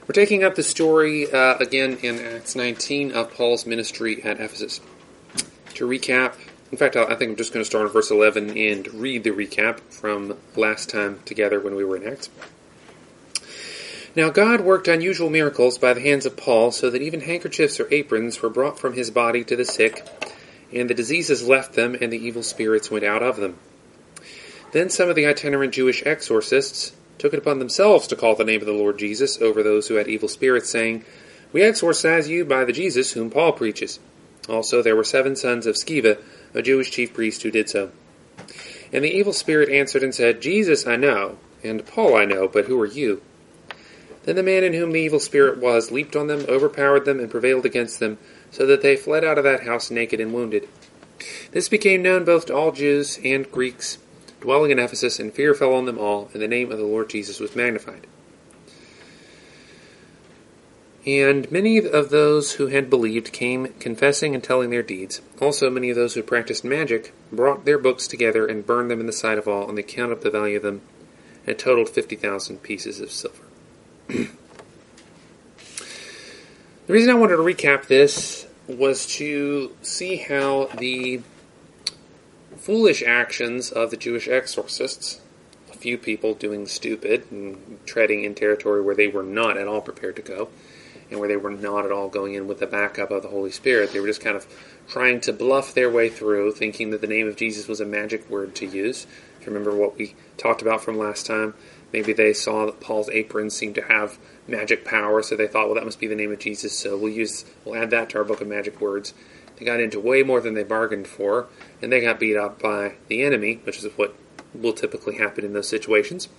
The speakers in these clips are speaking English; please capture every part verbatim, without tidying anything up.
We're taking up the story uh, again in Acts nineteen of Paul's ministry at Ephesus. To recap, in fact, I think I'm just going to start on verse eleven and read the recap from last time together when we were in Acts. Now God worked unusual miracles by the hands of Paul, so that even handkerchiefs or aprons were brought from his body to the sick, and the diseases left them, and the evil spirits went out of them. Then some of the itinerant Jewish exorcists took it upon themselves to call the name of the Lord Jesus over those who had evil spirits, saying, "We exorcise you by the Jesus whom Paul preaches." Also there were seven sons of Sceva, a Jewish chief priest, who did so. And the evil spirit answered and said, "Jesus I know, and Paul I know, but who are you?" Then the man in whom the evil spirit was leaped on them, overpowered them, and prevailed against them, so that they fled out of that house naked and wounded. This became known both to all Jews and Greeks dwelling in Ephesus, and fear fell on them all, and the name of the Lord Jesus was magnified. And many of those who had believed came confessing and telling their deeds. Also many of those who had practiced magic brought their books together and burned them in the sight of all, and they counted up the value of them, and it totaled fifty thousand pieces of silver. The reason I wanted to recap this was to see how the foolish actions of the Jewish exorcists, a few people doing stupid and treading in territory where they were not at all prepared to go, and where they were not at all going in with the backup of the Holy Spirit. They were just kind of trying to bluff their way through, thinking that the name of Jesus was a magic word to use. If you remember what we talked about from last time, maybe they saw that Paul's apron seemed to have magic power, so they thought, well, that must be the name of Jesus, so we'll use, we'll add that to our book of magic words. They got into way more than they bargained for, and they got beat up by the enemy, which is what will typically happen in those situations.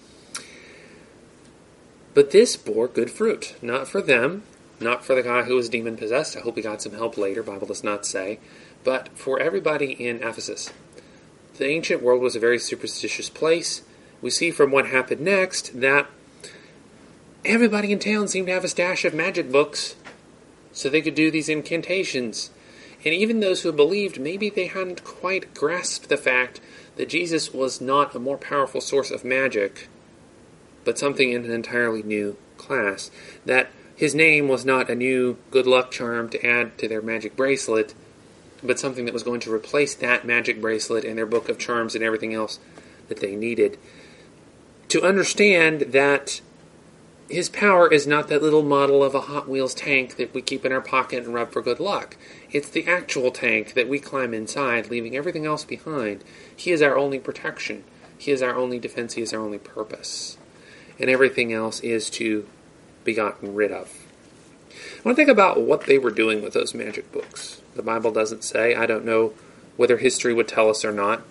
But this bore good fruit. Not for them, not for the guy who was demon-possessed. I hope he got some help later, Bible does not say. But for everybody in Ephesus. The ancient world was a very superstitious place. We see from what happened next that everybody in town seemed to have a stash of magic books so they could do these incantations. And even those who believed, maybe they hadn't quite grasped the fact that Jesus was not a more powerful source of magic, but something in an entirely new class. That his name was not a new good luck charm to add to their magic bracelet, but something that was going to replace that magic bracelet and their book of charms and everything else that they needed. To understand that his power is not that little model of a Hot Wheels tank that we keep in our pocket and rub for good luck. It's the actual tank that we climb inside, leaving everything else behind. He is our only protection. He is our only defense. He is our only purpose. And everything else is to be gotten rid of. I want to think about what they were doing with those magic books. The Bible doesn't say. I don't know whether history would tell us or not.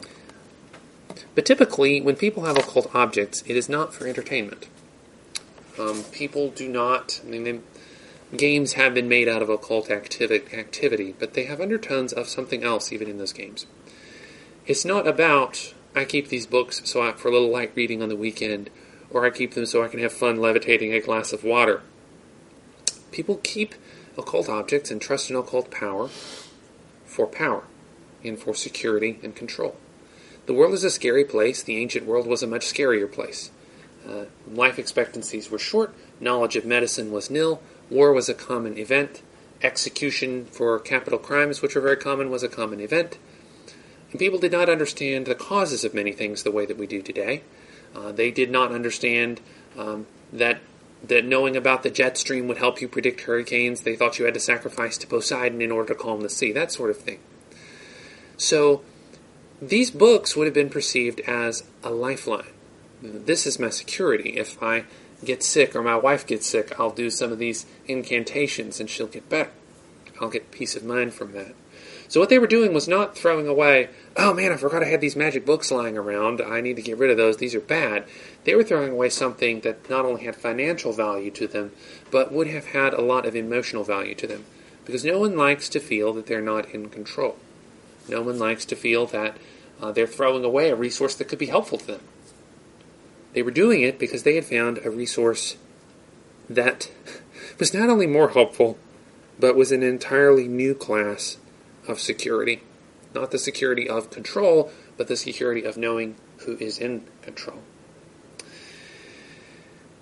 But typically, when people have occult objects, it is not for entertainment. Um, people do not, I mean, they, games have been made out of occult activi- activity, but they have undertones of something else even in those games. It's not about, I keep these books so I, for a little light reading on the weekend, or I keep them so I can have fun levitating a glass of water. People keep occult objects and trust in occult power for power and for security and control. The world is a scary place. The ancient world was a much scarier place. Uh, life expectancies were short, knowledge of medicine was nil, war was a common event, execution for capital crimes, which were very common, was a common event, and people did not understand the causes of many things the way that we do today. Uh, they did not understand um, that that knowing about the jet stream would help you predict hurricanes. They thought you had to sacrifice to Poseidon in order to calm the sea, that sort of thing. So these books would have been perceived as a lifeline. This is my security. If I get sick or my wife gets sick, I'll do some of these incantations and she'll get better. I'll get peace of mind from that. So what they were doing was not throwing away, oh man, I forgot I had these magic books lying around. I need to get rid of those. These are bad. They were throwing away something that not only had financial value to them, but would have had a lot of emotional value to them. Because no one likes to feel that they're not in control. No one likes to feel that uh, they're throwing away a resource that could be helpful to them. They were doing it because they had found a resource that was not only more helpful, but was an entirely new class of security. Not the security of control, but the security of knowing who is in control.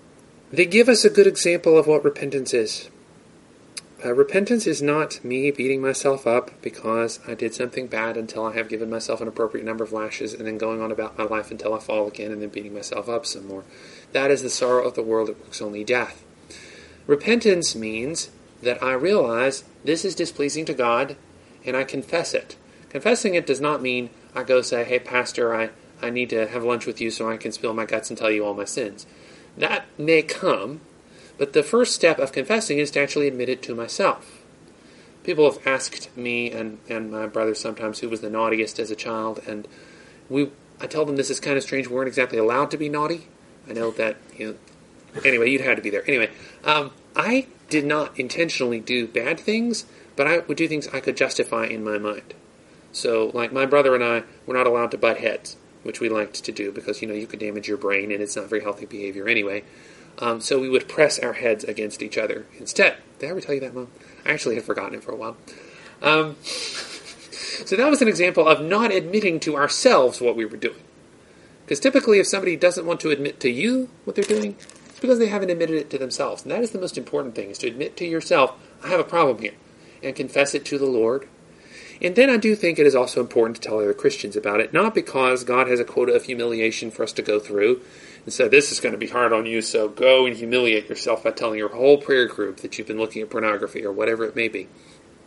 they give us a good example of what repentance is. Uh, repentance is not me beating myself up because I did something bad until I have given myself an appropriate number of lashes and then going on about my life until I fall again and then beating myself up some more. That is the sorrow of the world that works only death. Repentance means that I realize this is displeasing to God and I confess it. Confessing it does not mean I go say, hey, pastor, I, I need to have lunch with you so I can spill my guts and tell you all my sins. That may come. But the first step of confessing is to actually admit it to myself. People have asked me and, and my brother sometimes who was the naughtiest as a child, and we I tell them this is kind of strange. We weren't exactly allowed to be naughty. I know that, you know, anyway, you'd had to be there. Anyway, um, I did not intentionally do bad things, but I would do things I could justify in my mind. So, like my brother and I were not allowed to butt heads, which we liked to do because, you know, you could damage your brain and it's not very healthy behavior anyway. Um, so we would press our heads against each other instead. Did I ever tell you that, Mom? I actually had forgotten it for a while. Um, so that was an example of not admitting to ourselves what we were doing. Because typically if somebody doesn't want to admit to you what they're doing, it's because they haven't admitted it to themselves. And that is the most important thing, is to admit to yourself, I have a problem here, and confess it to the Lord. And then I do think it is also important to tell other Christians about it, not because God has a quota of humiliation for us to go through, and so this is going to be hard on you, so go and humiliate yourself by telling your whole prayer group that you've been looking at pornography or whatever it may be.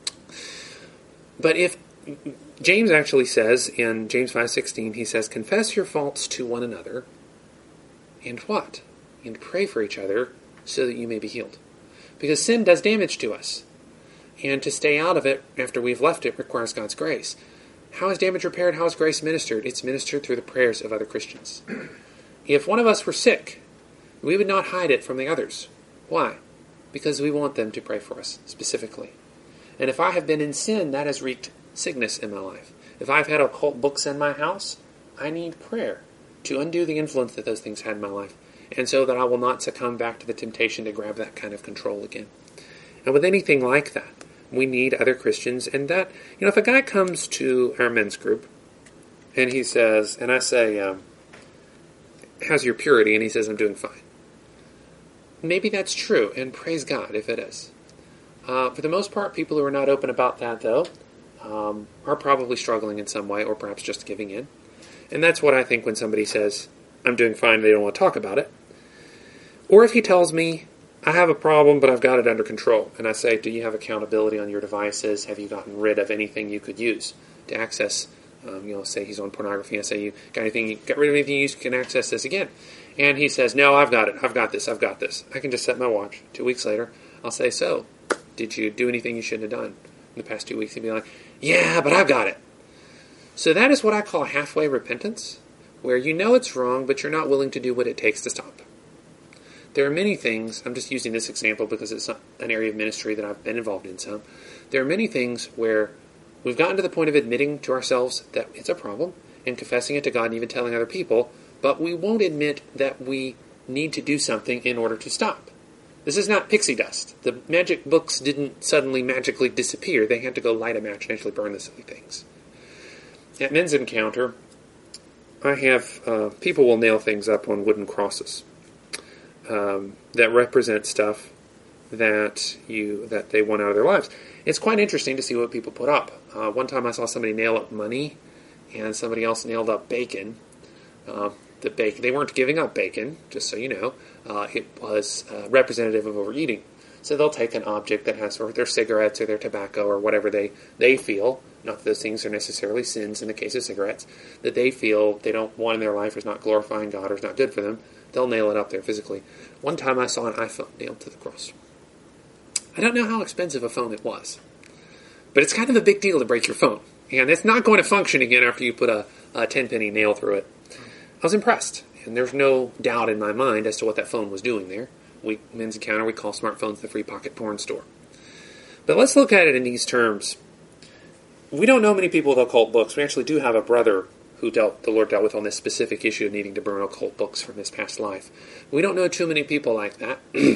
But if James actually says in James five sixteen, he says, confess your faults to one another, and what? And pray for each other so that you may be healed. Because sin does damage to us. And to stay out of it after we've left it requires God's grace. How is damage repaired? How is grace ministered? It's ministered through the prayers of other Christians. If one of us were sick, we would not hide it from the others. Why? Because we want them to pray for us, specifically. And if I have been in sin, that has wreaked sickness in my life. If I've had occult books in my house, I need prayer to undo the influence that those things had in my life, and so that I will not succumb back to the temptation to grab that kind of control again. And with anything like that, we need other Christians, and that, you know, if a guy comes to our men's group, and he says, and I say, um, how's your purity? And he says, I'm doing fine. Maybe that's true, and praise God if it is. Uh, for the most part, people who are not open about that, though, um, are probably struggling in some way, or perhaps just giving in. And that's what I think when somebody says, I'm doing fine, they don't want to talk about it. Or if he tells me, I have a problem, but I've got it under control. And I say, do you have accountability on your devices? Have you gotten rid of anything you could use to access? Um, you know, say he's on pornography. I say, you got anything? You got rid of anything you use? Can access this again? And he says, no, I've got it. I've got this. I've got this. I can just set my watch. Two weeks later, I'll say, so, did you do anything you shouldn't have done in the past two weeks? He'd be like, yeah, but I've got it. So that is what I call halfway repentance, where you know it's wrong, but you're not willing to do what it takes to stop. There are many things, I'm just using this example because it's an area of ministry that I've been involved in some. There are many things where we've gotten to the point of admitting to ourselves that it's a problem and confessing it to God and even telling other people, but we won't admit that we need to do something in order to stop. This is not pixie dust. The magic books didn't suddenly magically disappear. They had to go light a match and actually burn the silly things. At Men's Encounter, I have, uh, people will nail things up on wooden crosses um, that represent stuff that you that they want out of their lives. It's quite interesting to see what people put up. Uh, one time I saw somebody nail up money, and somebody else nailed up bacon. Uh, the bacon they weren't giving up bacon, just so you know. Uh, it was uh, representative of overeating. So they'll take an object that has or their cigarettes or their tobacco or whatever they, they feel, not that those things are necessarily sins in the case of cigarettes, that they feel they don't want in their life or is not glorifying God or is not good for them. They'll nail it up there physically. One time I saw an iPhone nailed to the cross. I don't know how expensive a phone it was, but it's kind of a big deal to break your phone. And it's not going to function again after you put a, a ten-penny nail through it. I was impressed, and there's no doubt in my mind as to what that phone was doing there. We, Men's Encounter, we call smartphones the free pocket porn store. But let's look at it in these terms. We don't know many people with occult books. We actually do have a brother who dealt, the Lord dealt with on this specific issue of needing to burn occult books from his past life. We don't know too many people like that.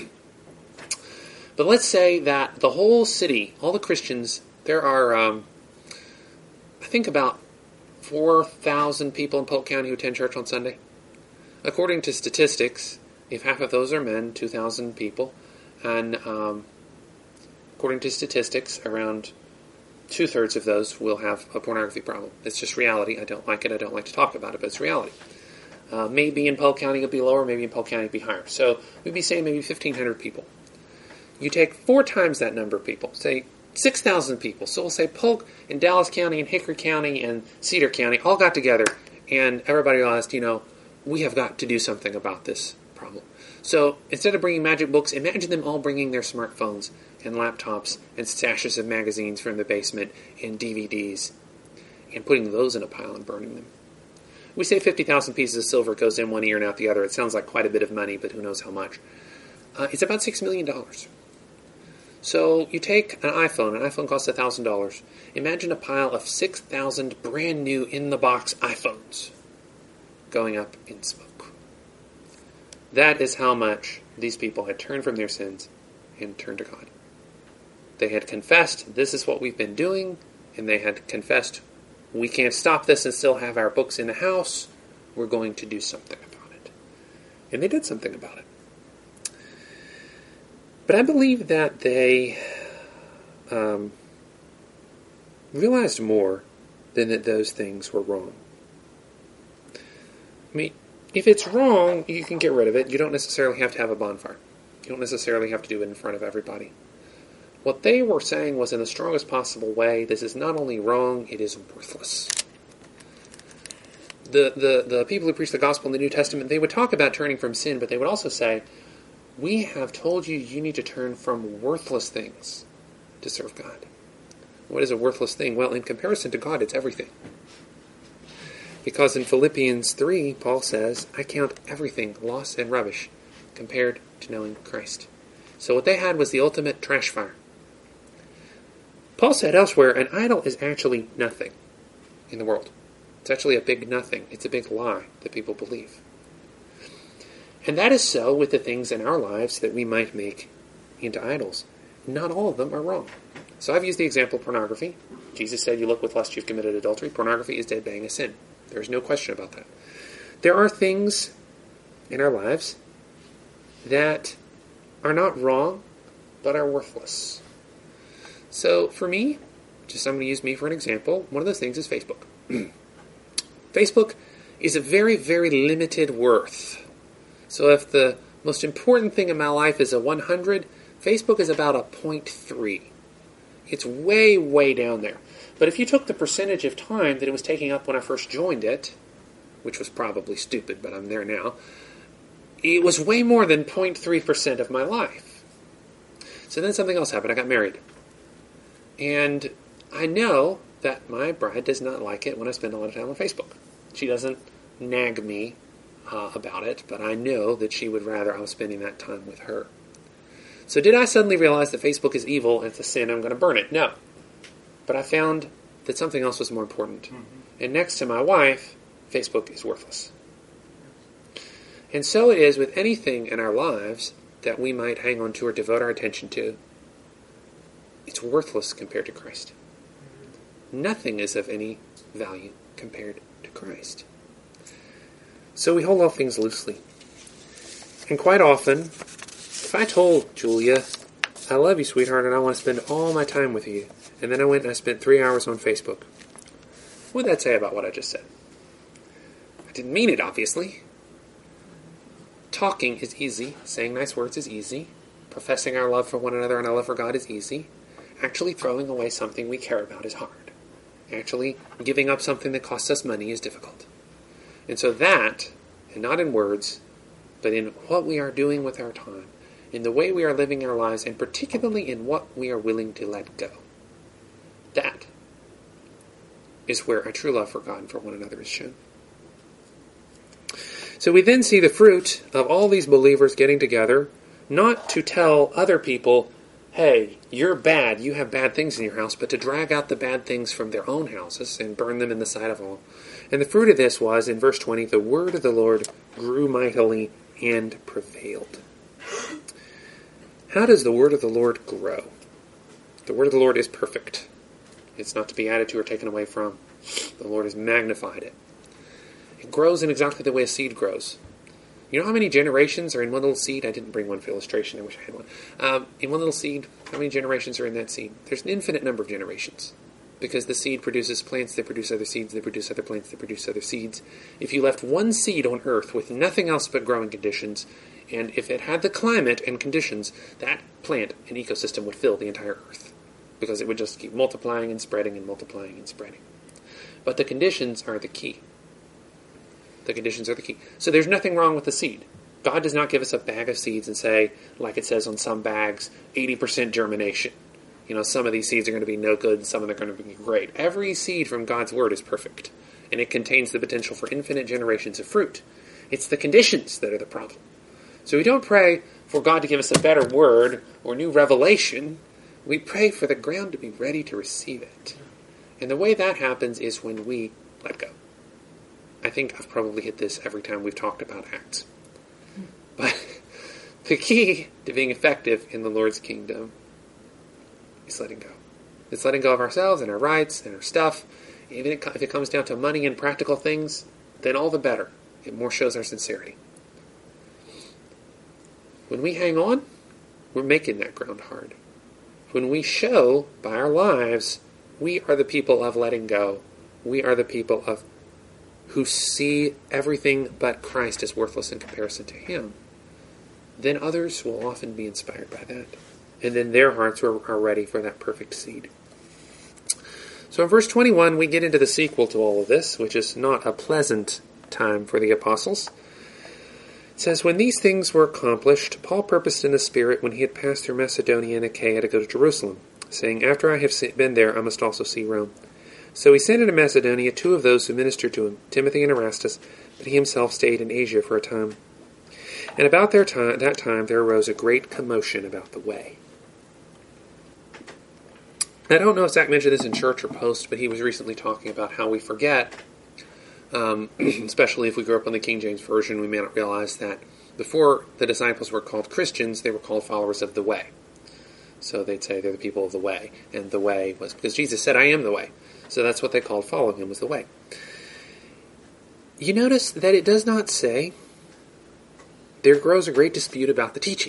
But let's say that the whole city, all the Christians, there are, um, I think about four thousand people in Polk County who attend church on Sunday. According to statistics, If half of those are men, two thousand people, and um, according to statistics, around two-thirds of those will have a pornography problem. It's just reality. I don't like it. I don't like to talk about it, but it's reality. Uh, maybe in Polk County it'll be lower, maybe in Polk County it'll be higher. So we'd be saying maybe fifteen hundred people. You take four times that number of people, say six thousand people. So we'll say Polk and Dallas County and Hickory County and Cedar County all got together, and everybody realized, you know, we have got to do something about this problem. So instead of bringing magic books, imagine them all bringing their smartphones and laptops and stashes of magazines from the basement and D V Ds and putting those in a pile and burning them. We say fifty thousand pieces of silver goes in one ear and out the other. It sounds like quite a bit of money, but who knows how much. Uh, it's about six million dollars. So you take an iPhone. An iPhone costs one thousand dollars. Imagine a pile of six thousand brand new in-the-box iPhones going up in smoke. That is how much these people had turned from their sins and turned to God. They had confessed, this is what we've been doing, and they had confessed, we can't stop this and still have our books in the house. We're going to do something about it. And they did something about it. But I believe that they um, realized more than that those things were wrong. I mean, if it's wrong, you can get rid of it. You don't necessarily have to have a bonfire. You don't necessarily have to do it in front of everybody. What they were saying was, in the strongest possible way, this is not only wrong, it is worthless. The, the, the people who preach the gospel in the New Testament, they would talk about turning from sin, but they would also say, we have told you you need to turn from worthless things to serve God. What is a worthless thing? Well, in comparison to God, it's everything. Because in Philippians three, Paul says, I count everything loss and rubbish compared to knowing Christ. So what they had was the ultimate trash fire. Paul said elsewhere, an idol is actually nothing in the world. It's actually a big nothing. It's a big lie that people believe. And that is so with the things in our lives that we might make into idols. Not all of them are wrong. So I've used the example of pornography. Jesus said, you look with lust, you've committed adultery. Pornography is dead bang a sin. There's no question about that. There are things in our lives that are not wrong, but are worthless. So for me, just I'm going to use me for an example, one of those things is Facebook. Facebook is a very, very limited worth. So if the most important thing in my life is a one hundred, Facebook is about a zero point three. It's way, way down there. But if you took the percentage of time that it was taking up when I first joined it, which was probably stupid, but I'm there now, it was way more than zero point three percent of my life. So then something else happened. I got married. And I know that my bride does not like it when I spend a lot of time on Facebook. She doesn't nag me uh, about it, but I know that she would rather I was spending that time with her. So did I suddenly realize that Facebook is evil and it's a sin, I'm going to burn it? No. But I found that something else was more important. Mm-hmm. And next to my wife, Facebook is worthless. And so it is with anything in our lives that we might hang on to or devote our attention to. It's worthless compared to Christ. Nothing is of any value compared to Christ. So we hold all things loosely. And quite often, if I told Julia, I love you, sweetheart, and I want to spend all my time with you, and then I went and I spent three hours on Facebook, what would that say about what I just said? I didn't mean it, obviously. Talking is easy. Saying nice words is easy. Professing our love for one another and our love for God is easy. Actually throwing away something we care about is hard. Actually giving up something that costs us money is difficult. And so that, and not in words, but in what we are doing with our time, in the way we are living our lives, and particularly in what we are willing to let go, that is where our true love for God and for one another is shown. So we then see the fruit of all these believers getting together, not to tell other people, hey, you're bad, you have bad things in your house, but to drag out the bad things from their own houses and burn them in the sight of all. And the fruit of this was, in verse twenty, the word of the Lord grew mightily and prevailed. How does the word of the Lord grow? The word of the Lord is perfect. It's not to be added to or taken away from. The Lord has magnified it. It grows in exactly the way a seed grows. You know how many generations are in one little seed? I didn't bring one for illustration. I wish I had one. Um, in one little seed, how many generations are in that seed? There's an infinite number of generations. Because the seed produces plants, they produce other seeds, they produce other plants, they produce other seeds. If you left one seed on Earth with nothing else but growing conditions, and if it had the climate and conditions, that plant and ecosystem would fill the entire Earth. Because it would just keep multiplying and spreading and multiplying and spreading. But the conditions are the key. The conditions are the key. So there's nothing wrong with the seed. God does not give us a bag of seeds and say, like it says on some bags, eighty percent germination. You know, some of these seeds are going to be no good and some of them are going to be great. Every seed from God's Word is perfect, and it contains the potential for infinite generations of fruit. It's the conditions that are the problem. So we don't pray for God to give us a better word or new revelation. We pray for the ground to be ready to receive it. And the way that happens is when we let go. I think I've probably hit this every time we've talked about Acts. But the key to being effective in the Lord's kingdom is letting go. It's letting go of ourselves and our rights and our stuff. Even if it comes down to money and practical things, then all the better. It more shows our sincerity. When we hang on, we're making that ground hard. When we show by our lives, we are the people of letting go. We are the people of who see everything but Christ as worthless in comparison to Him, then others will often be inspired by that. And then their hearts are, are ready for that perfect seed. So in verse twenty-one, we get into the sequel to all of this, which is not a pleasant time for the apostles. It says, when these things were accomplished, Paul purposed in the Spirit, when he had passed through Macedonia and Achaia, to go to Jerusalem, saying, after I have been there, I must also see Rome. So he sent into Macedonia two of those who ministered to him, Timothy and Erastus, but he himself stayed in Asia for a time. And about their time, that time there arose a great commotion about the way. I don't know if Zach mentioned this in church or post, but he was recently talking about how we forget, um, especially if we grew up on the King James Version, we may not realize that before the disciples were called Christians, they were called followers of the way. So they'd say they're the people of the way. And the way was, because Jesus said, I am the way. So that's what they called following him, was the way. You notice that it does not say, there grows a great dispute about the teaching.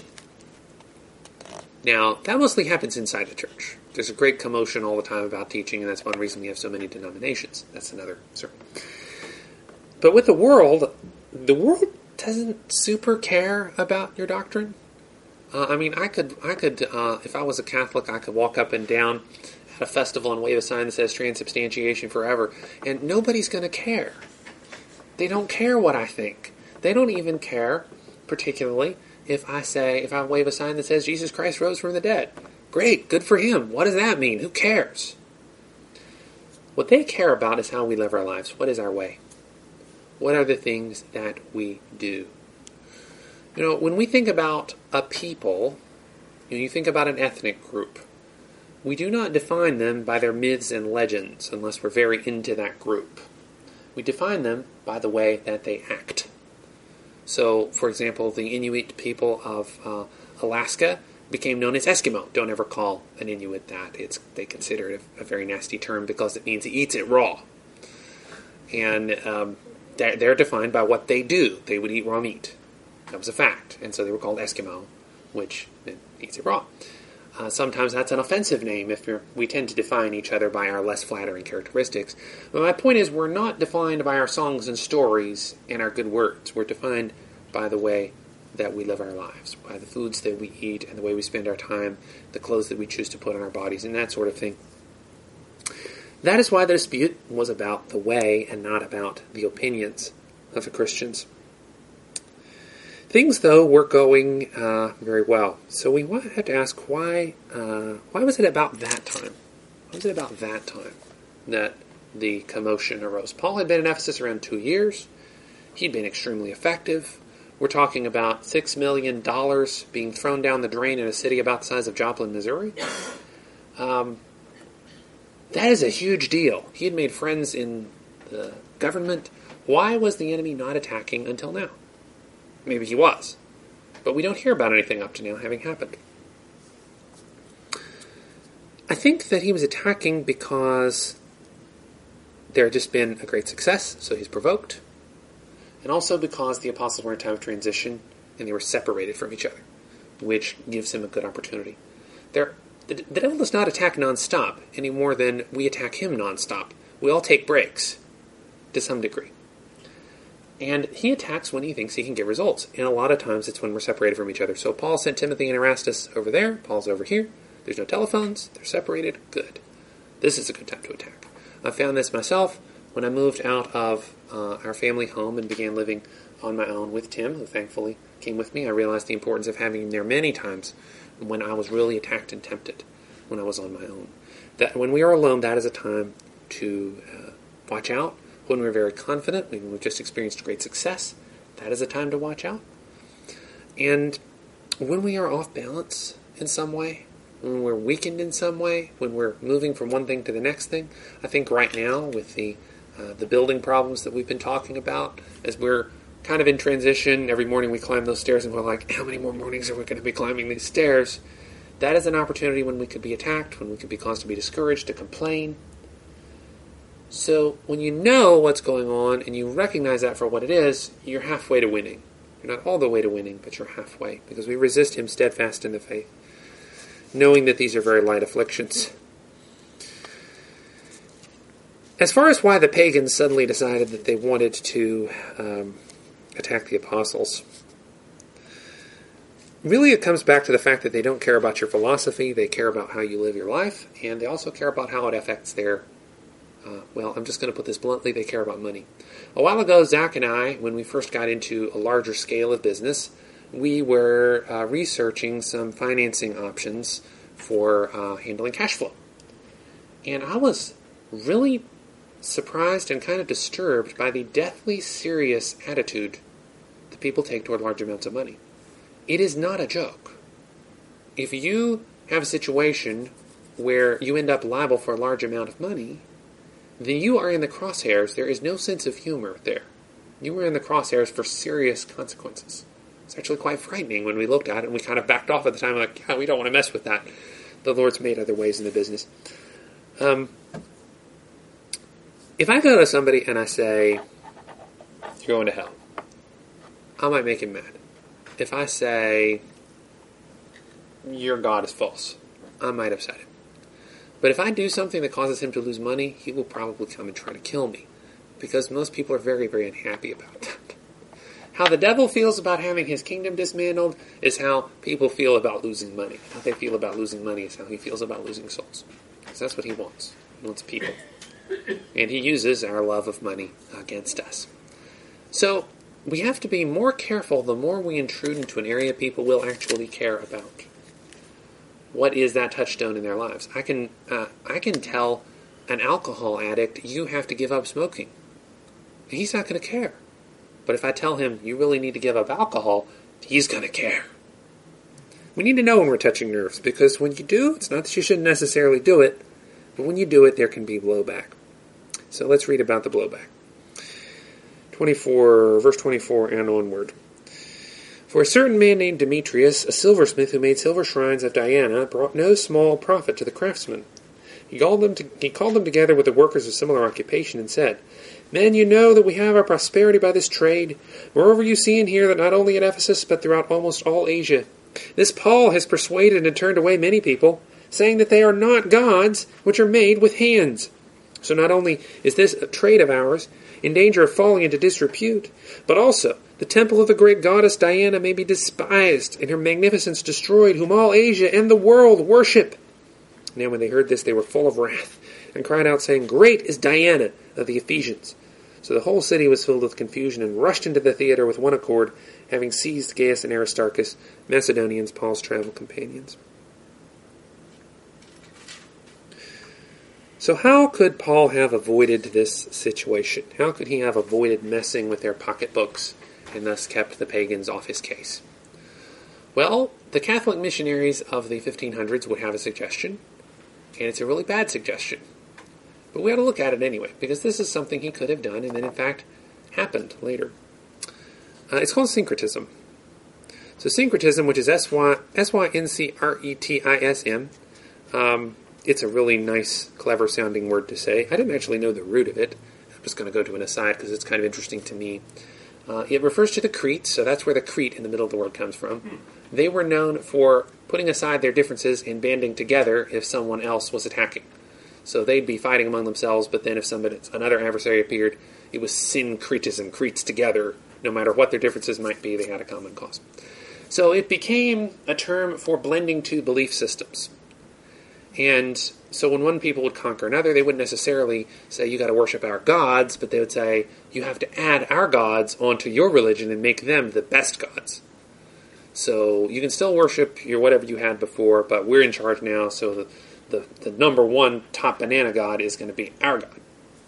Now, that mostly happens inside the church. There's a great commotion all the time about teaching, and that's one reason we have so many denominations. That's another sermon. But with the world, the world doesn't super care about your doctrine. Uh, I mean, I could, I could, uh, if I was a Catholic, I could walk up and down at a festival and wave a sign that says transubstantiation forever, and nobody's going to care. They don't care what I think. They don't even care, particularly, if I say, if I wave a sign that says Jesus Christ rose from the dead. Great, good for him. What does that mean? Who cares? What they care about is how we live our lives. What is our way? What are the things that we do? You know, when we think about a people, you know, you think about an ethnic group, we do not define them by their myths and legends unless we're very into that group. We define them by the way that they act. So, for example, the Inuit people of uh, Alaska became known as Eskimo. Don't ever call an Inuit that. It's they consider it a, a very nasty term because it means he eats it raw. And um, they're, they're defined by what they do. They would eat raw meat. That was a fact. And so they were called Eskimo, which eats it raw. Uh, sometimes that's an offensive name if you're, we tend to define each other by our less flattering characteristics. But my point is, we're not defined by our songs and stories and our good words. We're defined by the way that we live our lives, by the foods that we eat and the way we spend our time, the clothes that we choose to put on our bodies, and that sort of thing. That is why the dispute was about the way and not about the opinions of the Christians. Things, though, were going uh, very well. So we have to ask, why uh, why was it about that time? Why was it about that time that the commotion arose? Paul had been in Ephesus around two years. He'd been extremely effective. We're talking about six million dollars being thrown down the drain in a city about the size of Joplin, Missouri. Um, that is a huge deal. He had made friends in the government. Why was the enemy not attacking until now? Maybe he was. But we don't hear about anything up to now having happened. I think that he was attacking because there had just been a great success, so he's provoked. and also because the apostles were in a time of transition and they were separated from each other, which gives him a good opportunity. There, the, the devil does not attack nonstop any more than we attack him nonstop. We all take breaks to some degree. And he attacks when he thinks he can get results. And a lot of times it's when we're separated from each other. So Paul sent Timothy and Erastus over there. Paul's over here. There's no telephones. They're separated. Good. This is a good time to attack. I found this myself when I moved out of uh, our family home and began living on my own with Tim, who thankfully came with me. I realized the importance of having him there many times when I was really attacked and tempted when I was on my own. That when we are alone, that is a time to uh, watch out. When we're very confident, when we've just experienced great success, that is a time to watch out. And when we are off balance in some way, when we're weakened in some way, when we're moving from one thing to the next thing, I think right now with the uh, the building problems that we've been talking about, as we're kind of in transition, every morning we climb those stairs and we're like, how many more mornings are we going to be climbing these stairs? That is an opportunity when we could be attacked, when we could be caused to be discouraged, to complain. So when you know what's going on and you recognize that for what it is, you're halfway to winning. You're not all the way to winning, but you're halfway, because we resist him steadfast in the faith, knowing that these are very light afflictions. As far as why the pagans suddenly decided that they wanted to um, attack the apostles, really it comes back to the fact that they don't care about your philosophy, they care about how you live your life, and they also care about how it affects their Uh, well, I'm just going to put this bluntly, they care about money. A while ago, Zach and I, when we first got into a larger scale of business, we were uh, researching some financing options for uh, handling cash flow. And I was really surprised and kind of disturbed by the deathly serious attitude that people take toward large amounts of money. It is not a joke. If you have a situation where you end up liable for a large amount of money, then you are in the crosshairs. There is no sense of humor there. You were in the crosshairs for serious consequences. It's actually quite frightening when we looked at it, and we kind of backed off at the time, like, yeah, we don't want to mess with that. The Lord's made other ways in the business. Um, if I go to somebody and I say, you're going to hell, I might make him mad. If I say, your God is false, I might upset him. But if I do something that causes him to lose money, he will probably come and try to kill me. Because most people are very, very unhappy about that. How the devil feels about having his kingdom dismantled is how people feel about losing money. How they feel about losing money is how he feels about losing souls. Because that's what he wants. He wants people. And he uses our love of money against us. So, we have to be more careful the more we intrude into an area people will actually care about. What is that touchstone in their lives? I can uh, I can tell an alcohol addict, you have to give up smoking. He's not going to care. But if I tell him, you really need to give up alcohol, he's going to care. We need to know when we're touching nerves, because when you do, it's not that you shouldn't necessarily do it, but when you do it, there can be blowback. So let's read about the blowback. twenty-four, verse twenty-four and onward. For a certain man named Demetrius, a silversmith who made silver shrines of Diana, brought no small profit to the craftsmen. He called them to, he called them together with the workers of similar occupation and said, Men, you know that we have our prosperity by this trade. Moreover, you see and hear that not only at Ephesus, but throughout almost all Asia, this Paul has persuaded and turned away many people, saying that they are not gods which are made with hands. So not only is this a trade of ours in danger of falling into disrepute, but also the temple of the great goddess Diana may be despised, and her magnificence destroyed, whom all Asia and the world worship. Now when they heard this, they were full of wrath, and cried out, saying, Great is Diana of the Ephesians. So the whole city was filled with confusion, and rushed into the theater with one accord, having seized Gaius and Aristarchus, Macedonians, Paul's travel companions. So how could Paul have avoided this situation? How could he have avoided messing with their pocketbooks and thus kept the pagans off his case? Well, the Catholic missionaries of the fifteen hundreds would have a suggestion, and it's a really bad suggestion. But we ought to look at it anyway, because this is something he could have done, and then in fact happened later. Uh, it's called syncretism. So syncretism, which is S Y N C R E T I S M, um, it's a really nice, clever-sounding word to say. I didn't actually know the root of it. I'm just going to go to an aside because it's kind of interesting to me. Uh, it refers to the Cretes, so that's where the Crete in the middle of the word comes from. They were known for putting aside their differences and banding together if someone else was attacking. So they'd be fighting among themselves, but then if somebody, another adversary appeared, it was syncretism, Cretes together. No matter what their differences might be, they had a common cause. So it became a term for blending two belief systems. And so when one people would conquer another, they wouldn't necessarily say, you got to worship our gods, but they would say, you have to add our gods onto your religion and make them the best gods. So you can still worship your whatever you had before, but we're in charge now, so the, the, the number one top banana god is going to be our god.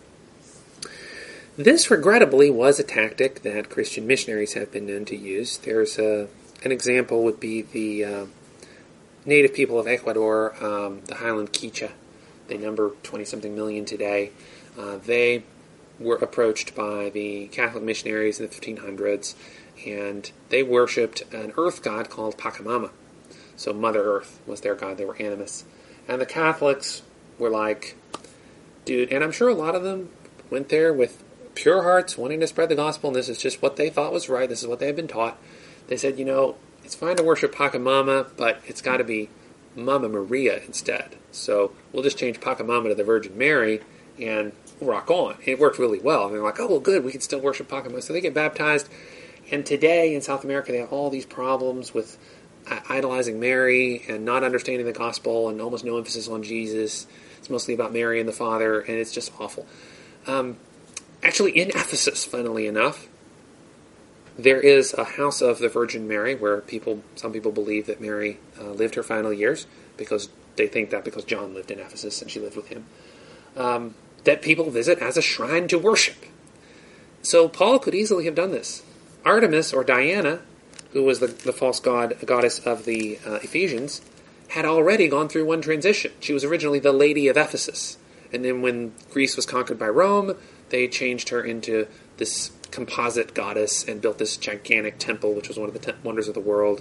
This, regrettably, was a tactic that Christian missionaries have been known to use. There's a, an example would be the uh, native people of Ecuador, um, the Highland Quichua. They number twenty-something million today. Uh, they were approached by the Catholic missionaries in the fifteen hundreds, and they worshipped an earth god called Pachamama. So Mother Earth was their god. They were animists. And the Catholics were like, dude, and I'm sure a lot of them went there with pure hearts, wanting to spread the gospel, and this is just what they thought was right. This is what they had been taught. They said, you know, it's fine to worship Pachamama, but it's got to be Mama Maria instead. So we'll just change Pachamama to the Virgin Mary and rock on. And it worked really well. And they're like, oh, well, good, we can still worship Pachamama. So they get baptized. And today in South America, they have all these problems with idolizing Mary and not understanding the gospel and almost no emphasis on Jesus. It's mostly about Mary and the Father, and it's just awful. Um, actually, in Ephesus, funnily enough, there is a house of the Virgin Mary where people, some people believe that Mary uh, lived her final years because they think that because John lived in Ephesus and she lived with him, um, that people visit as a shrine to worship. So Paul could easily have done this. Artemis, or Diana, who was the, the false god, goddess of the uh, Ephesians, had already gone through one transition. She was originally the Lady of Ephesus. And then when Greece was conquered by Rome, they changed her into this composite goddess and built this gigantic temple, which was one of the ten wonders of the world,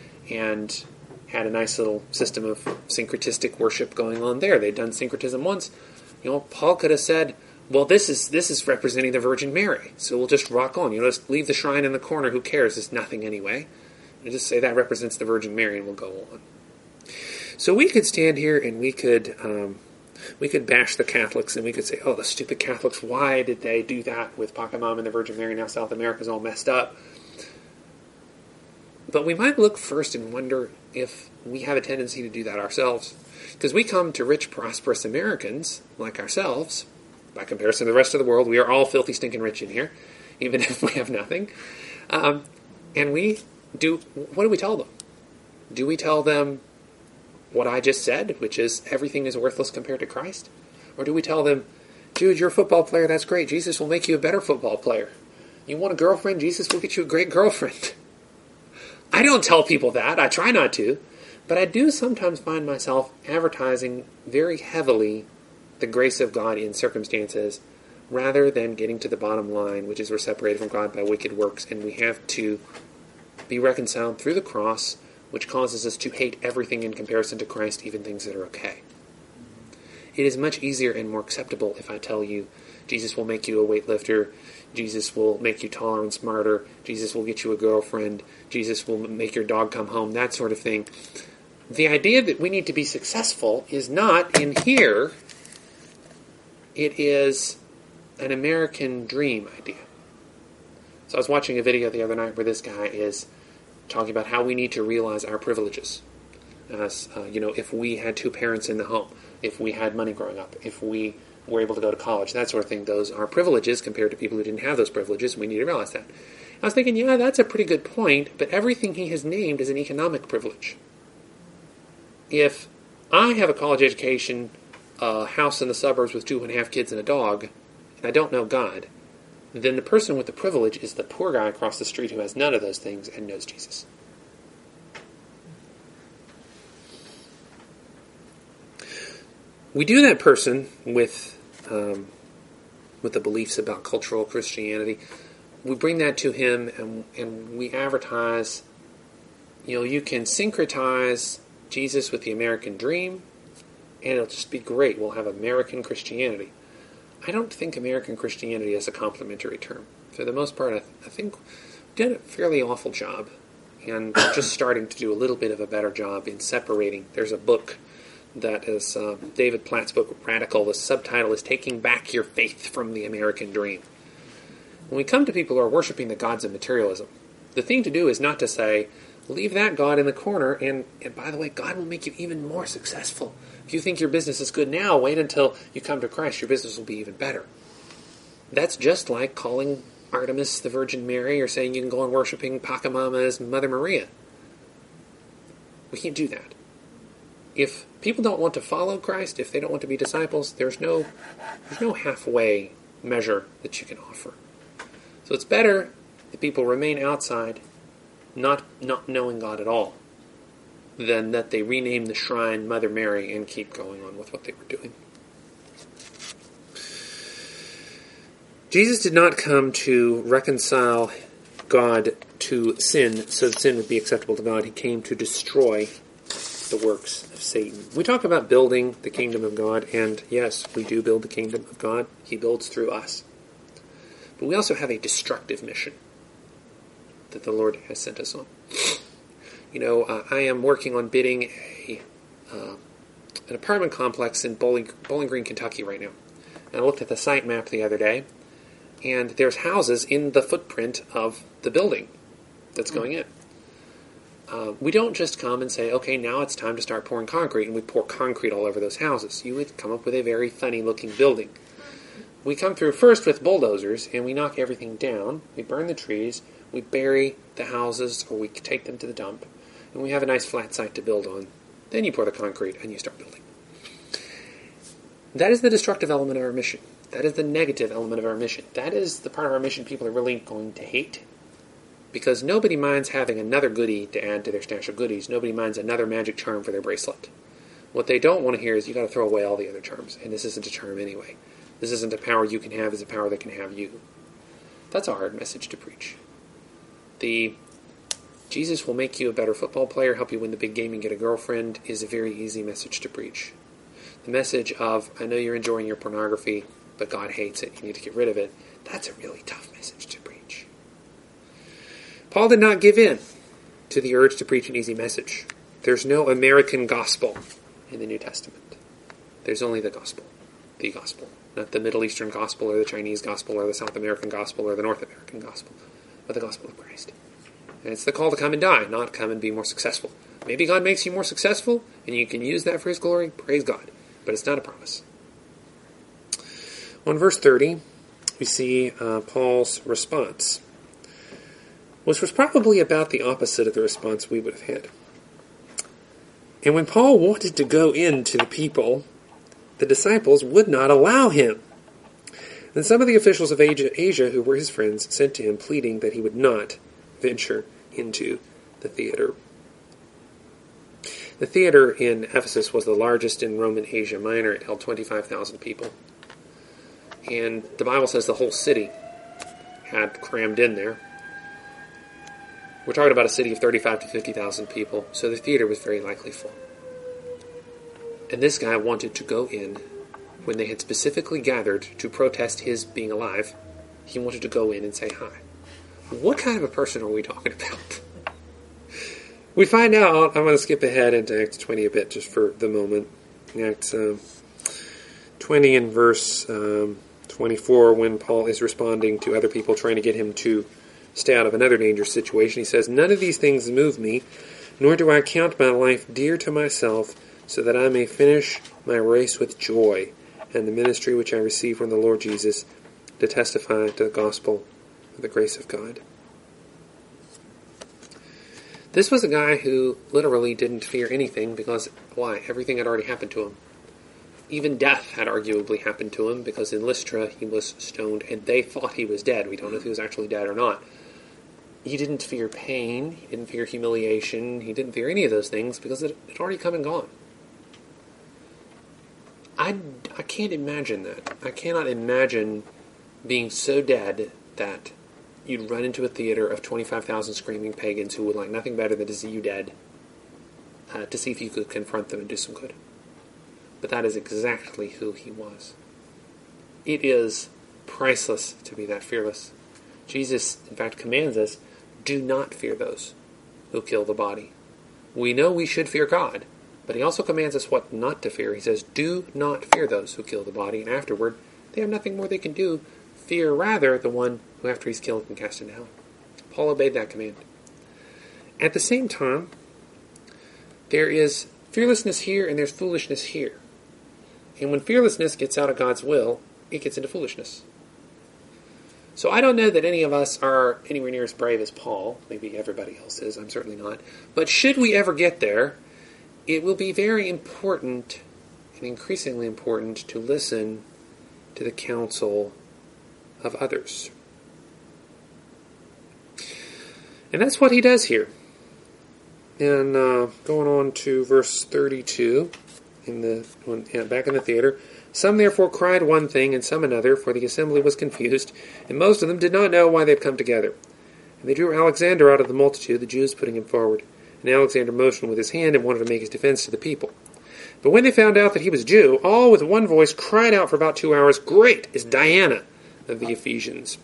and had a nice little system of syncretistic worship going on there. They'd done syncretism once. You know, Paul could have said, well, this is this is representing the Virgin Mary, so we'll just rock on. You know, just leave the shrine in the corner. Who cares? It's nothing anyway. And just say that represents the Virgin Mary, and we'll go on. So we could stand here and we could um, we could bash the Catholics, and we could say, oh, the stupid Catholics, why did they do that with Pachamama and the Virgin Mary? Now South America's all messed up. But we might look first and wonder if we have a tendency to do that ourselves. Because we come to rich, prosperous Americans, like ourselves, by comparison to the rest of the world, we are all filthy, stinking rich in here, even if we have nothing. Um, and we do, what do we tell them? Do we tell them what I just said, which is everything is worthless compared to Christ? Or do we tell them, dude, you're a football player, that's great. Jesus will make you a better football player. You want a girlfriend? Jesus will get you a great girlfriend. I don't tell people that. I try not to. But I do sometimes find myself advertising very heavily the grace of God in circumstances rather than getting to the bottom line, which is we're separated from God by wicked works, and we have to be reconciled through the cross, which causes us to hate everything in comparison to Christ, even things that are okay. It is much easier and more acceptable if I tell you Jesus will make you a weightlifter, Jesus will make you taller and smarter, Jesus will get you a girlfriend, Jesus will make your dog come home, that sort of thing. The idea that we need to be successful is not in here. It is an American dream idea. So I was watching a video the other night where this guy is talking about how we need to realize our privileges. As, uh, you know, if we had two parents in the home, if we had money growing up, if we were able to go to college, that sort of thing, those are privileges compared to people who didn't have those privileges. We need to realize that. I was thinking, yeah, that's a pretty good point, but everything he has named is an economic privilege. If I have a college education, a house in the suburbs with two and a half kids and a dog, and I don't know God, then the person with the privilege is the poor guy across the street who has none of those things and knows Jesus. We do that person with um, with the beliefs about cultural Christianity. We bring that to him and, and we advertise, you know, you can syncretize Jesus with the American dream, and it'll just be great. We'll have American Christianity. I don't think American Christianity is a complimentary term. for the most part, I, th- I think did a fairly awful job, and we're just starting to do a little bit of a better job in separating. There's a book that is uh, David Platt's book, Radical. The subtitle is Taking Back Your Faith from the American Dream. When we come to people who are worshiping the gods of materialism, the thing to do is not to say, leave that God in the corner, and, and by the way, God will make you even more successful. If you think your business is good now, wait until you come to Christ. Your business will be even better. That's just like calling Artemis the Virgin Mary, or saying you can go on worshiping Pachamama as Mother Maria. We can't do that. If people don't want to follow Christ, if they don't want to be disciples, there's no there's no halfway measure that you can offer. So it's better that people remain outside, not not knowing God at all, than that they rename the shrine Mother Mary and keep going on with what they were doing. Jesus did not come to reconcile God to sin so that sin would be acceptable to God. He came to destroy the works of Satan. We talk about building the kingdom of God, and yes, we do build the kingdom of God. He builds through us. But we also have a destructive mission that the Lord has sent us on. You know, uh, I am working on bidding a uh, an apartment complex in Bowling, Bowling Green, Kentucky right now. And I looked at the site map the other day, and there's houses in the footprint of the building that's going in. Uh, we don't just come and say, okay, now it's time to start pouring concrete, and we pour concrete all over those houses. You would come up with a very funny-looking building. We come through first with bulldozers, and we knock everything down. We burn the trees. We bury the houses, or we take them to the dump, and we have a nice flat site to build on. Then you pour the concrete, and you start building. That is the destructive element of our mission. That is the negative element of our mission. That is the part of our mission people are really going to hate. Because nobody minds having another goodie to add to their stash of goodies. Nobody minds another magic charm for their bracelet. What they don't want to hear is you got to throw away all the other charms. And this isn't a charm anyway. This isn't a power you can have. It's a power that can have you. That's a hard message to preach. The Jesus will make you a better football player, help you win the big game and get a girlfriend is a very easy message to preach. The message of, I know you're enjoying your pornography, but God hates it. You need to get rid of it. That's a really tough message to preach. Paul did not give in to the urge to preach an easy message. There's no American gospel in the New Testament. There's only the gospel. The gospel. Not the Middle Eastern gospel or the Chinese gospel or the South American gospel or the North American gospel, but the gospel of Christ. And it's the call to come and die, not come and be more successful. Maybe God makes you more successful and you can use that for His glory. Praise God. But it's not a promise. On verse thirty, we see uh, Paul's response, which was probably about the opposite of the response we would have had. And when Paul wanted to go in to the people, the disciples would not allow him. And some of the officials of Asia, Asia who were his friends sent to him, pleading that he would not venture into the theater. The theater in Ephesus was the largest in Roman Asia Minor. It held twenty-five thousand people. And the Bible says the whole city had crammed in there. We're talking about a city of thirty-five to fifty thousand people, so the theater was very likely full. And this guy wanted to go in when they had specifically gathered to protest his being alive. He wanted to go in and say hi. What kind of a person are we talking about? We find out, I'm going to skip ahead into Acts twenty a bit just for the moment. Acts um, twenty and verse um, twenty-four, when Paul is responding to other people trying to get him to stay out of another dangerous situation, he says, "None of these things move me, nor do I count my life dear to myself, so that I may finish my race with joy, and the ministry which I receive from the Lord Jesus, to testify to the gospel of the grace of God." This was a guy who literally didn't fear anything because, why? Everything had already happened to him. Even death had arguably happened to him because in Lystra he was stoned and they thought he was dead. We don't know if he was actually dead or not. He didn't fear pain. He didn't fear humiliation. He didn't fear any of those things because it had already come and gone. I, I can't imagine that. I cannot imagine being so dead that you'd run into a theater of twenty-five thousand screaming pagans who would like nothing better than to see you dead, uh, to see if you could confront them and do some good. But that is exactly who he was. It is priceless to be that fearless. Jesus, in fact, commands us, do not fear those who kill the body. We know we should fear God, but he also commands us what not to fear. He says, do not fear those who kill the body, and afterward, they have nothing more they can do. Fear rather the one who after he's killed can cast into hell. Paul obeyed that command. At the same time, there is fearlessness here and there's foolishness here. And when fearlessness gets out of God's will, it gets into foolishness. So I don't know that any of us are anywhere near as brave as Paul. Maybe everybody else is. I'm certainly not. But should we ever get there, it will be very important and increasingly important to listen to the counsel of others. And that's what he does here. And uh, going on to verse thirty-two, in the when, yeah, back in the theater, some therefore cried one thing and some another, for the assembly was confused, and most of them did not know why they had come together. And they drew Alexander out of the multitude, the Jews putting him forward. And Alexander motioned with his hand and wanted to make his defense to the people. But when they found out that he was a Jew, all with one voice cried out for about two hours, "Great is Diana of the Ephesians."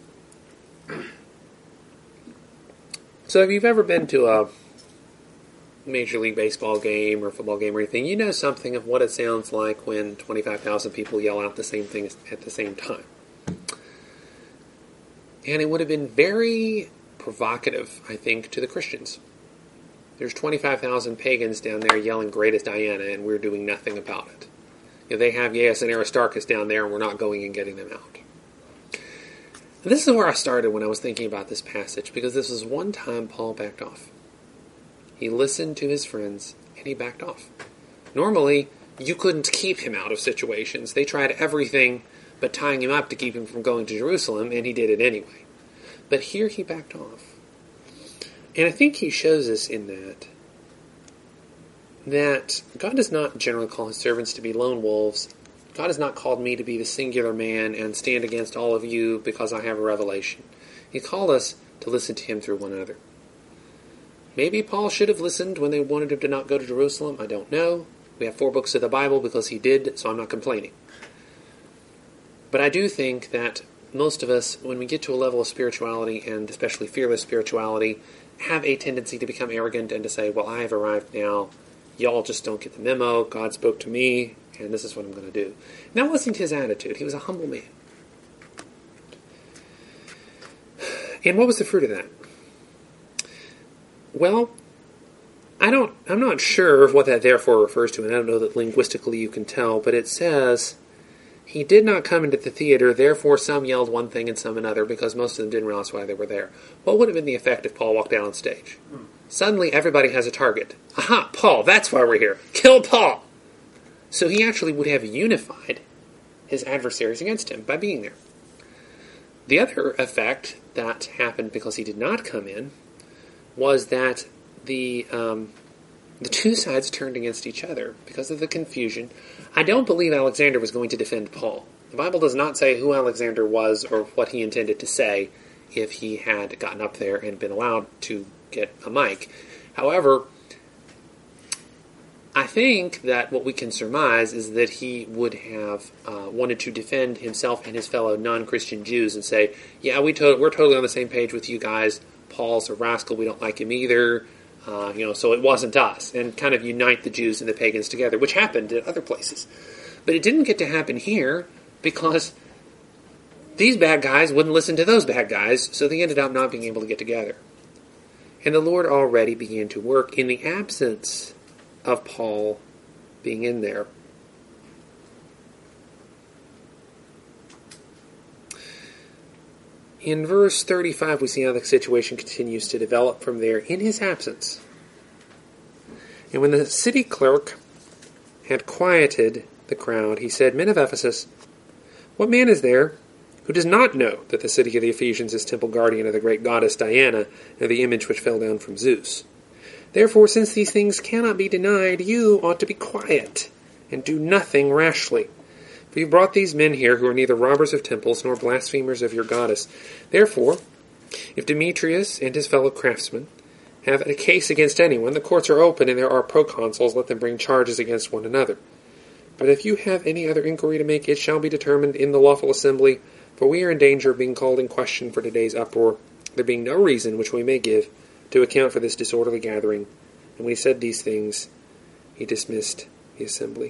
So if you've ever been to a Major League Baseball game or football game or anything, you know something of what it sounds like when twenty-five thousand people yell out the same thing at the same time. And it would have been very provocative, I think, to the Christians. There's twenty-five thousand pagans down there yelling, "Great is Diana," and we're doing nothing about it. You know, they have Gaius and Aristarchus down there, and we're not going and getting them out. And this is where I started when I was thinking about this passage, because this was one time Paul backed off. He listened to his friends, and he backed off. Normally, you couldn't keep him out of situations. They tried everything but tying him up to keep him from going to Jerusalem, and he did it anyway. But here he backed off. And I think he shows us in that that God does not generally call his servants to be lone wolves. God has not called me to be the singular man and stand against all of you because I have a revelation. He called us to listen to him through one another. Maybe Paul should have listened when they wanted him to not go to Jerusalem. I don't know. We have four books of the Bible because he did, so I'm not complaining. But I do think that most of us, when we get to a level of spirituality, and especially fearless spirituality, have a tendency to become arrogant and to say, well, I have arrived now. Y'all just don't get the memo. God spoke to me, and this is what I'm going to do. And that wasn't his attitude. He was a humble man. And what was the fruit of that? Well, I don't, I'm not sure what that therefore refers to, and I don't know that linguistically you can tell, but it says, he did not come into the theater, therefore some yelled one thing and some another, because most of them didn't realize why they were there. What would have been the effect if Paul walked out on stage? Hmm. Suddenly everybody has a target. Aha, Paul, that's why we're here. Kill Paul! So he actually would have unified his adversaries against him by being there. The other effect that happened because he did not come in was that the um, the two sides turned against each other because of the confusion. I don't believe Alexander was going to defend Paul. The Bible does not say who Alexander was or what he intended to say if he had gotten up there and been allowed to get a mic. However, I think that what we can surmise is that he would have uh, wanted to defend himself and his fellow non-Christian Jews and say, yeah, we to- we're totally on the same page with you guys. Paul's a rascal. We don't like him either. Uh, you know, so it wasn't us. And kind of unite the Jews and the pagans together, which happened at other places. But it didn't get to happen here because these bad guys wouldn't listen to those bad guys, so they ended up not being able to get together. And the Lord already began to work in the absence of Paul being in there. In verse thirty-five, we see how the situation continues to develop from there in his absence. And when the city clerk had quieted the crowd, he said, Men of Ephesus, what man is there who does not know that the city of the Ephesians is temple guardian of the great goddess Diana, and the image which fell down from Zeus? Therefore, since these things cannot be denied, you ought to be quiet, and do nothing rashly. For you brought these men here who are neither robbers of temples nor blasphemers of your goddess. Therefore, if Demetrius and his fellow craftsmen have a case against anyone, the courts are open and there are proconsuls, let them bring charges against one another. But if you have any other inquiry to make, it shall be determined in the lawful assembly For we are in danger of being called in question for today's uproar, there being no reason which we may give to account for this disorderly gathering. And when he said these things, he dismissed the assembly.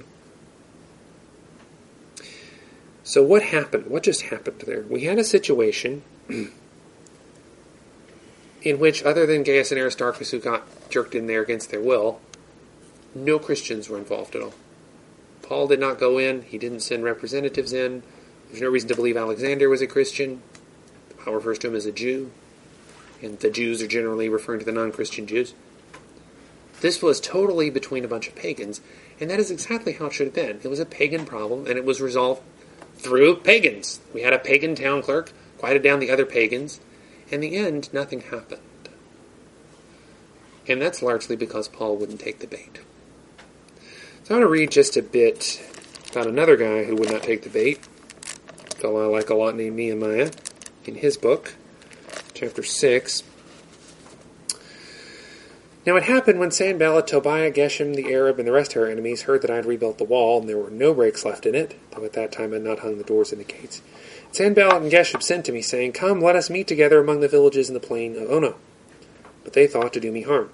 So what happened? What just happened there? We had a situation in which, other than Gaius and Aristarchus, who got jerked in there against their will, no Christians were involved at all. Paul did not go in. He didn't send representatives in. There's no reason to believe Alexander was a Christian. Paul refers to him as a Jew. And the Jews are generally referring to the non-Christian Jews. This was totally between a bunch of pagans, and that is exactly how it should have been. It was a pagan problem, and it was resolved through pagans. We had a pagan town clerk, quieted down the other pagans. In the end, nothing happened. And that's largely because Paul wouldn't take the bait. So I want to read just a bit about another guy who would not take the bait. A fellow I like a lot named Nehemiah. In his book, chapter six. Now it happened when Sanballat, Tobiah, Geshem, the Arab, and the rest of our enemies heard that I had rebuilt the wall, and there were no breaks left in it, though at that time I had not hung the doors and the gates. Sanballat and Geshem sent to me, saying, Come, let us meet together among the villages in the plain of Ono. But they thought to do me harm.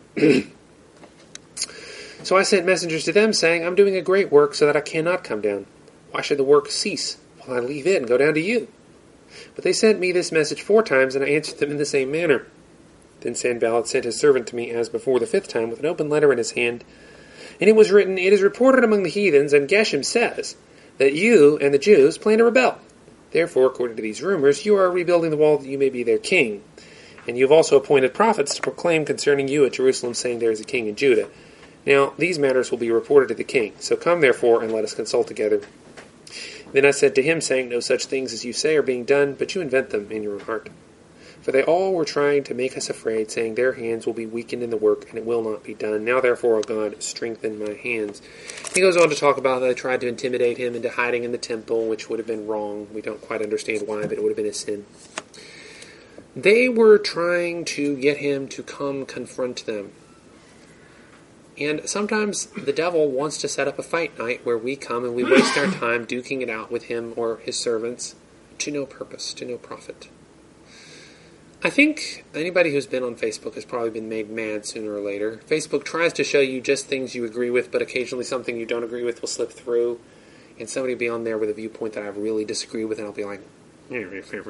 So I sent messengers to them, saying, I'm doing a great work, so that I cannot come down. Why should the work cease, while I leave it and go down to you? But they sent me this message four times, and I answered them in the same manner. Then Sanballat sent his servant to me as before the fifth time, with an open letter in his hand. And it was written, It is reported among the heathens, and Geshem says, that you and the Jews plan to rebel. Therefore, according to these rumors, you are rebuilding the wall that you may be their king. And you have also appointed prophets to proclaim concerning you at Jerusalem, saying there is a king in Judah. Now, these matters will be reported to the king. So come, therefore, and let us consult together. Then I said to him, saying, No such things as you say are being done, but you invent them in your own heart. For they all were trying to make us afraid, saying, Their hands will be weakened in the work, and it will not be done. Now, therefore, O God, strengthen my hands. He goes on to talk about how they tried to intimidate him into hiding in the temple, which would have been wrong. We don't quite understand why, but it would have been a sin. They were trying to get him to come confront them. And sometimes the devil wants to set up a fight night where we come and we waste our time duking it out with him or his servants to no purpose, to no profit. I think anybody who's been on Facebook has probably been made mad sooner or later. Facebook tries to show you just things you agree with, but occasionally something you don't agree with will slip through, and somebody will be on there with a viewpoint that I really disagree with, and I'll be like, I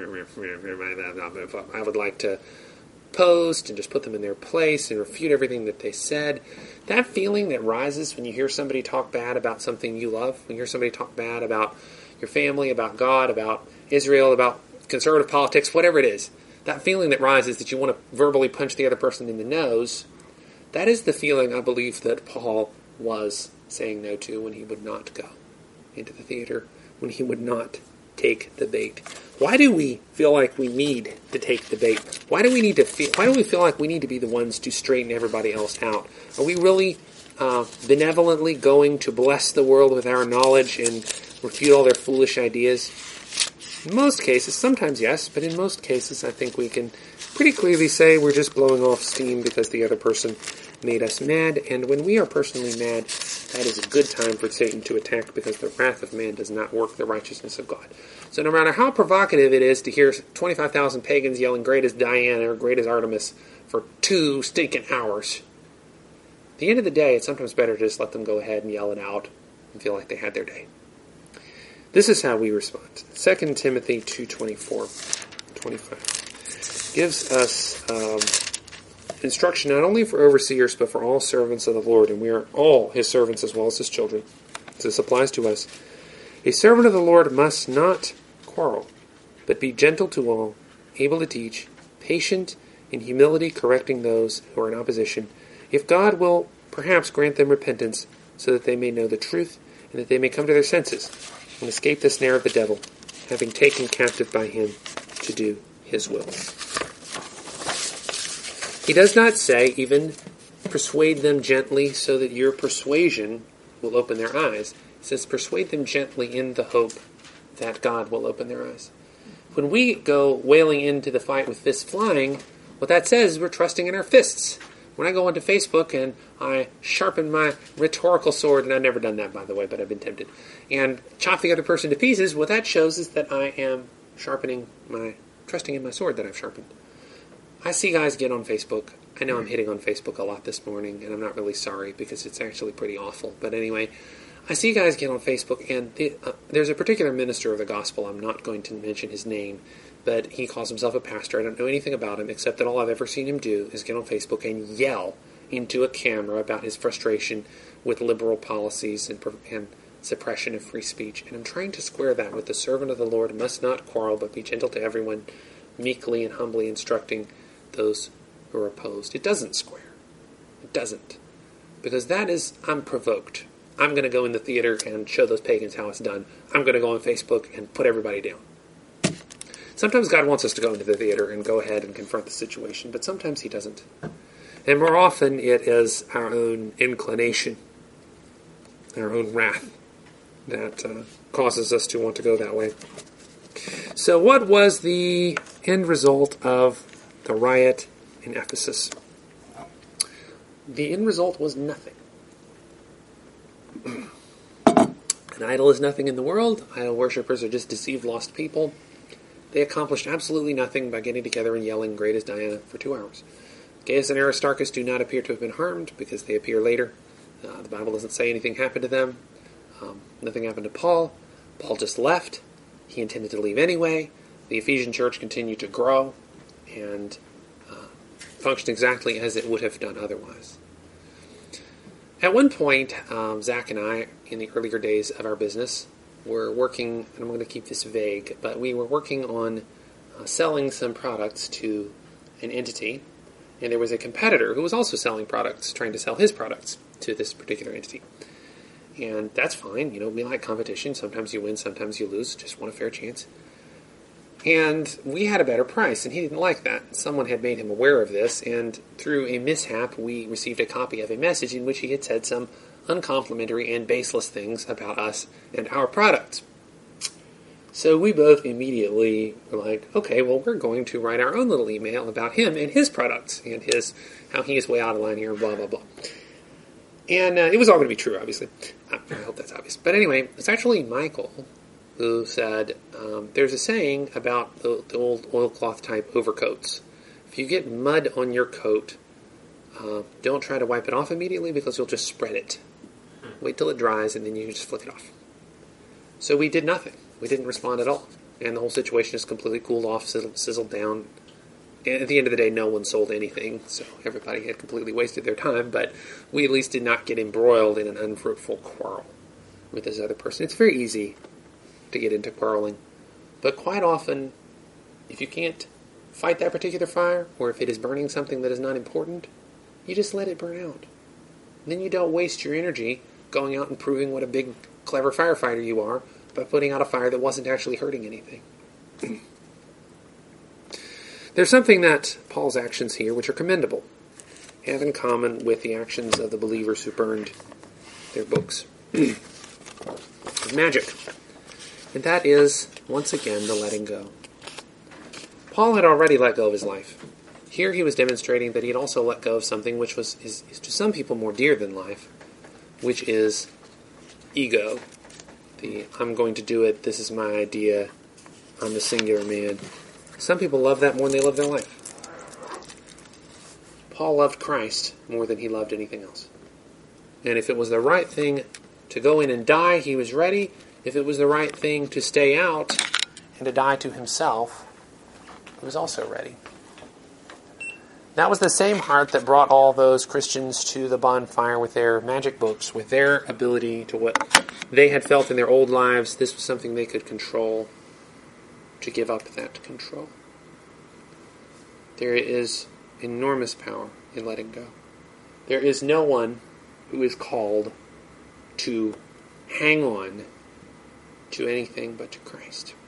would like to post and just put them in their place and refute everything that they said. That feeling that rises when you hear somebody talk bad about something you love, when you hear somebody talk bad about your family, about God, about Israel, about conservative politics, whatever it is, that feeling that rises that you want to verbally punch the other person in the nose, that is the feeling I believe that Paul was saying no to when he would not go into the theater, when he would not take the bait. Why do we feel like we need to take the bait? Why do we need to feel? Why do we feel like we need to be the ones to straighten everybody else out? Are we really uh, benevolently going to bless the world with our knowledge and refute all their foolish ideas? In most cases, sometimes yes, but in most cases I think we can pretty clearly say we're just blowing off steam because the other person made us mad, and when we are personally mad, that is a good time for Satan to attack, because the wrath of man does not work the righteousness of God. So no matter how provocative it is to hear twenty-five thousand pagans yelling, great as Diana or great as Artemis, for two stinking hours, at the end of the day, it's sometimes better to just let them go ahead and yell it out and feel like they had their day. This is how we respond. Second Timothy two twenty-four, twenty-five gives us um, instruction not only for overseers, but for all servants of the Lord, and we are all his servants as well as his children. So this applies to us. A servant of the Lord must not quarrel, but be gentle to all, able to teach, patient in humility, correcting those who are in opposition, if God will perhaps grant them repentance, so that they may know the truth, and that they may come to their senses, and escape the snare of the devil, having taken captive by him to do his will. He does not say, even persuade them gently so that your persuasion will open their eyes. He says, persuade them gently in the hope that God will open their eyes. When we go wailing into the fight with fists flying, what that says is we're trusting in our fists. When I go onto Facebook and I sharpen my rhetorical sword, and I've never done that, by the way, but I've been tempted, and chop the other person to pieces, what that shows is that I am sharpening my, trusting in my sword that I've sharpened. I see guys get on Facebook. I know I'm hitting on Facebook a lot this morning, and I'm not really sorry because it's actually pretty awful. But anyway, I see guys get on Facebook, and the, uh, there's a particular minister of the gospel. I'm not going to mention his name, but he calls himself a pastor. I don't know anything about him except that all I've ever seen him do is get on Facebook and yell into a camera about his frustration with liberal policies and, and suppression of free speech. And I'm trying to square that with the servant of the Lord must not quarrel, but be gentle to everyone, meekly and humbly instructing those who are opposed. It doesn't square. It doesn't. Because that is, I'm provoked. I'm going to go in the theater and show those pagans how it's done. I'm going to go on Facebook and put everybody down. Sometimes God wants us to go into the theater and go ahead and confront the situation, but sometimes he doesn't. And more often it is our own inclination, our own wrath, that uh, causes us to want to go that way. So what was the end result of the riot in Ephesus? The end result was nothing. An idol is nothing in the world. Idol worshippers are just deceived, lost people. They accomplished absolutely nothing by getting together and yelling, "Great is Diana," for two hours. Gaius and Aristarchus do not appear to have been harmed because they appear later. Uh, the Bible doesn't say anything happened to them. Um, nothing happened to Paul. Paul just left. He intended to leave anyway. The Ephesian church continued to grow and uh, functioned exactly as it would have done otherwise. At one point, um, Zach and I, in the earlier days of our business, were working, and I'm going to keep this vague, but we were working on uh, selling some products to an entity, and there was a competitor who was also selling products, trying to sell his products to this particular entity. And that's fine, you know, we like competition. Sometimes you win, sometimes you lose, just want a fair chance. And we had a better price, and he didn't like that. Someone had made him aware of this, and through a mishap, we received a copy of a message in which he had said some uncomplimentary and baseless things about us and our products. So we both immediately were like, okay, well, we're going to write our own little email about him and his products, and his how he is way out of line here, and blah, blah, blah. And uh, it was all going to be true, obviously. I hope that's obvious. But anyway, it's actually Michael who said, um, there's a saying about the, the old oilcloth type overcoats. If you get mud on your coat, uh, don't try to wipe it off immediately because you'll just spread it. Wait till it dries and then you just flick it off. So we did nothing. We didn't respond at all. And the whole situation just completely cooled off, sizzled, sizzled down. And at the end of the day, no one sold anything, so everybody had completely wasted their time, but we at least did not get embroiled in an unfruitful quarrel with this other person. It's very easy to get into quarreling, but quite often, if you can't fight that particular fire, or if it is burning something that is not important, you just let it burn out. And then you don't waste your energy going out and proving what a big, clever firefighter you are by putting out a fire that wasn't actually hurting anything. There's something that Paul's actions here, which are commendable, have in common with the actions of the believers who burned their books. Magic. And that is, once again, the letting go. Paul had already let go of his life. Here he was demonstrating that he had also let go of something which was is, is to some people more dear than life, which is ego. The, I'm going to do it, this is my idea, I'm the singular man. Some people love that more than they love their life. Paul loved Christ more than he loved anything else. And if it was the right thing to go in and die, he was ready. If it was the right thing to stay out and to die to himself, he was also ready. That was the same heart that brought all those Christians to the bonfire with their magic books, with their ability to what they had felt in their old lives. This was something they could control, to give up that control. There is enormous power in letting go. There is no one who is called to hang on to anything but to Christ.